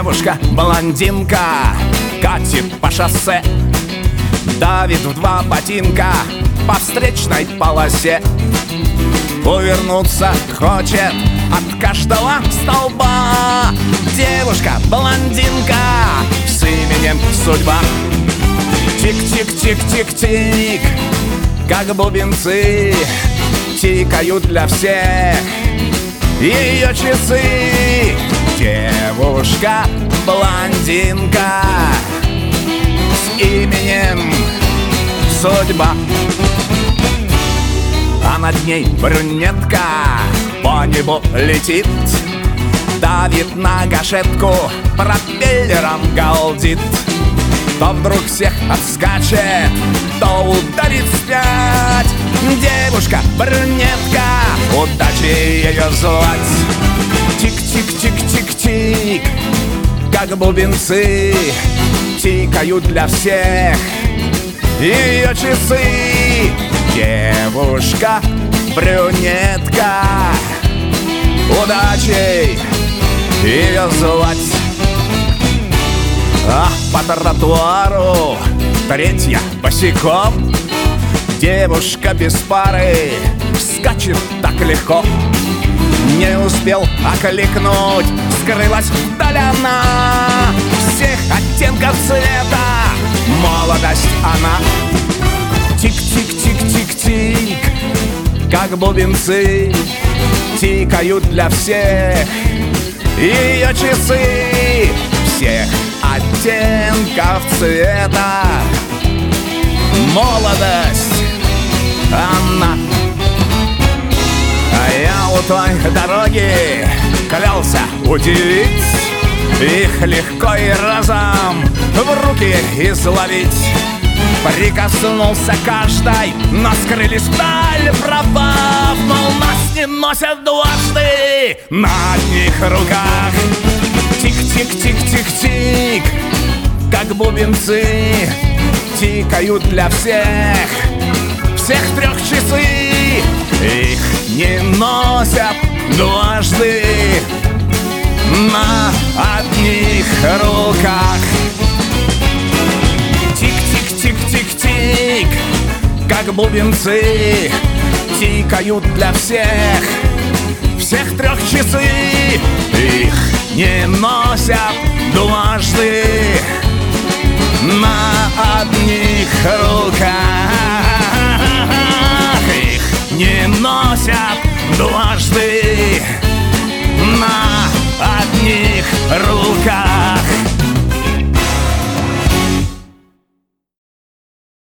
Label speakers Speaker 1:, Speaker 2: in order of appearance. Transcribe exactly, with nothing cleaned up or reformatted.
Speaker 1: Девушка-блондинка катит по шоссе, давит в два ботинка по встречной полосе. Увернуться хочет от каждого столба. Девушка-блондинка с именем судьба. Тик-тик-тик-тик-тик, как бубенцы, тикают для всех ее часы. Девушка-блондинка с именем судьба. А над ней брюнетка по небу летит, давит на гашетку, пропеллером галдит. То вдруг всех отскачет, то ударит вспять. Девушка-брюнетка, удачи ее звать. Тик-тик-тик-тик-тик, как бубенцы, тикают для всех ее часы. Девушка-брюнетка, удачей ее звать. А по тротуару третья босиком, девушка без пары скачет так легко. Не успел окликнуть, скрылась вдаль она. Всех оттенков цвета молодость она. Тик-тик-тик-тик-тик, как бубенцы, тикают для всех ее часы. Всех оттенков цвета молодость она. А я у той дороги клялся удивить, их легко и разом в руки изловить. Прикоснулся каждой, но скрылись вдаль права. Мол, нас не носят дважды на одних руках. Тик-тик-тик-тик-тик, как бубенцы, тикают для всех всех трех часы. Их не носят дважды на одних руках. Тик-тик-тик-тик-тик, как бубенцы, тикают для всех всех трех часы. Их не носят дважды на одних руках. Их не носят